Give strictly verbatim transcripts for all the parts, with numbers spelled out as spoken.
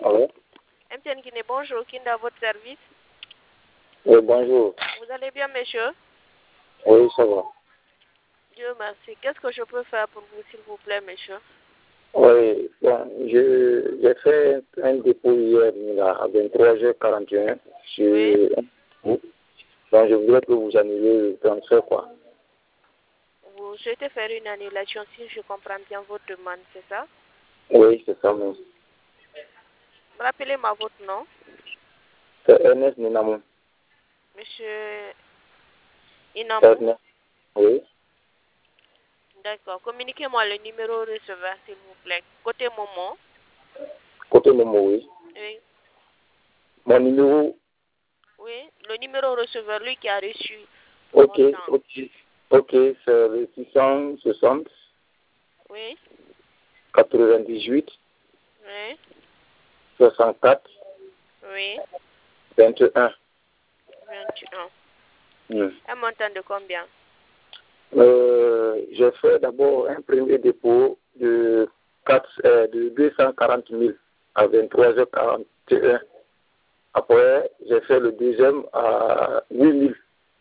Allô? M T N Guinée, bonjour, qui est à votre service? Oui, bonjour. Vous allez bien, monsieur? Oui, ça va. Dieu merci. Qu'est-ce que je peux faire pour vous, s'il vous plaît, monsieur? Oui, bon, je- j'ai fait un dépôt hier là, à vingt-trois heures quarante et un sur Oui. donc je voudrais que vous annulez le transfert, quoi. Vous souhaitez faire une annulation, si je comprends bien votre demande, c'est ça? Oui, c'est ça, même. Rappelez-moi votre nom. C'est Ernest Ninamou. Monsieur Inamou. Ernest, oui. D'accord. Communiquez-moi le numéro receveur, s'il vous plaît. Côté Momo. Côté Momo, oui. Oui. Mon numéro, Oui. Le numéro receveur, lui qui a reçu le ok, montant. ok, ok, c'est le six cent soixante, Oui. quatre-vingt-dix-huit, Oui. soixante-quatre, Oui. vingt et un. vingt et un. Hmm. Un montant de combien? Euh, j'ai fait d'abord un premier dépôt de, quatre, euh, de deux cent quarante mille à vingt-trois heures quarante et un. Après, j'ai fait le deuxième à huit mille.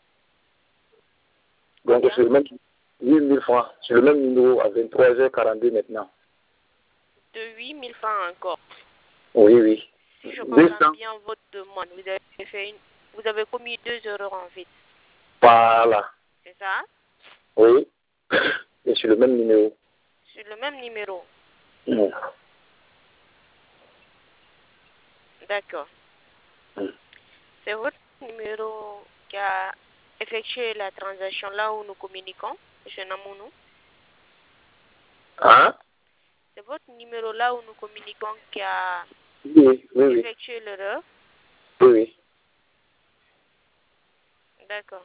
Donc, Combien? sur le même huit mille francs, sur le même numéro à vingt-trois heures quarante-deux maintenant. De huit mille francs encore. Oui, oui. Si je deux comprends cents. bien votre demande, vous avez fait une, vous avez commis deux erreurs en fait. Voilà. C'est ça? Oui. Et sur le même numéro. Sur le même numéro. Mm. D'accord. Mm. C'est votre numéro qui a effectué la transaction là où nous communiquons, M. Namounou. Hein? C'est votre numéro là où nous communiquons qui a Oui, oui, oui. effectué l'erreur. Oui, oui. D'accord.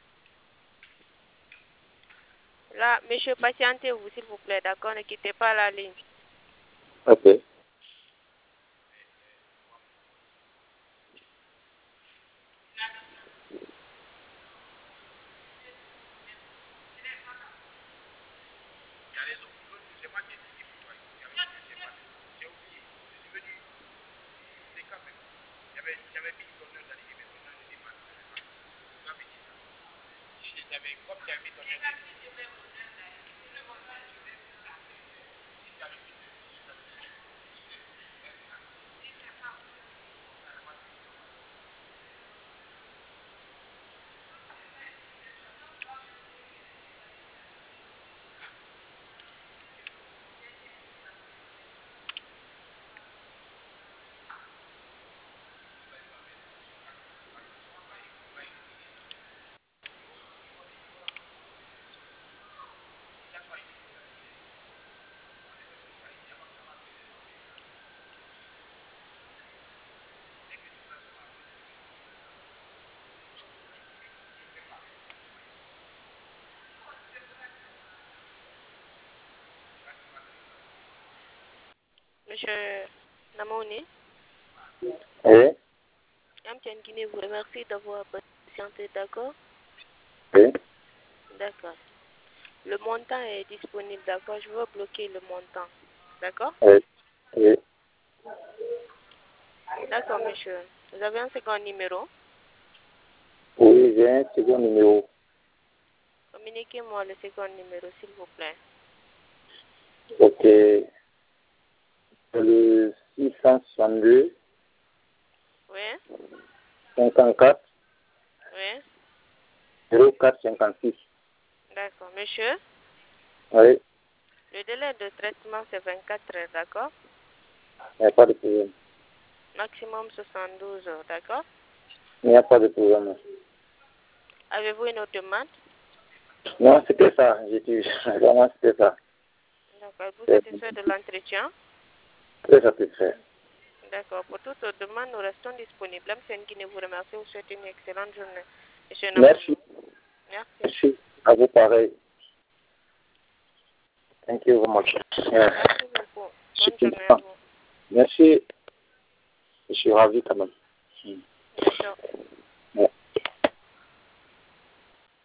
Là, monsieur, patientez-vous, s'il vous plaît, d'accord? Ne quittez pas la ligne. Ok. Monsieur Namouni, Oui. M T N Guinée vous remercie d'avoir patienté, d'accord? Oui. D'accord. Le montant est disponible, d'accord? Je veux bloquer le montant, d'accord? Oui. Oui. D'accord, monsieur. Vous avez un second numéro? Oui, j'ai un second numéro. Communiquez-moi le second numéro, s'il vous plaît. Ok. C'est le six cent soixante-deux, Oui? cinquante-quatre, Oui? zéro quatre cinquante-six. D'accord. Monsieur, Oui. le délai de traitement, c'est vingt-quatre heures, d'accord? Il n'y a pas de problème. Maximum soixante-douze heures, d'accord? Il n'y a pas de problème. Avez-vous une autre demande? Non, c'était ça. J'ai dit, vraiment, c'était ça. D'accord. Vous C'est satisfait de l'entretien? très satisfait. D'accord. Pour toute autre demande, nous restons disponibles. M T N Guinée vous remercie. Vous souhaite une excellente journée. Monsieur Merci. Namounou. Merci. Merci. À vous pareil. Thank you very much. Yeah. Merci beaucoup. Bonne journée à vous. Merci. Je suis ravi quand même. Bien sûr.